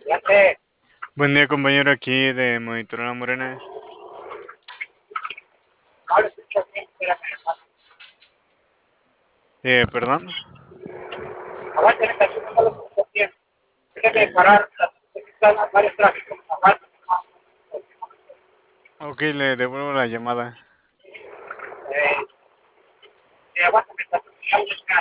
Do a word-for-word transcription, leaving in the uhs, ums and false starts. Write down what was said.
Fíjate, Buen día, compañero, aquí de Monitor La Morena. no lo escucho bien, espérame, hermano. Eh, perdón. Aguante, neta, yo no lo escucho bien. Déjame Eh, parar, están varios tráficos. Aguante, ok, le devuelvo la llamada. eh, eh, aguántame, está